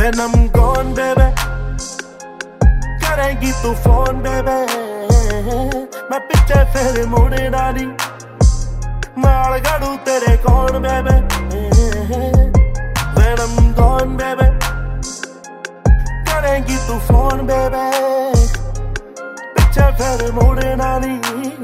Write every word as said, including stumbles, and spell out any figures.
When I'm gone baby करेंगी तू phone baby मैं पिछे फिर मुड़ना नहीं नाल गड़ू तेरे कौन baby When I'm gone baby करेंगी तू फोन baby पिछे फिर मुड़ना नहीं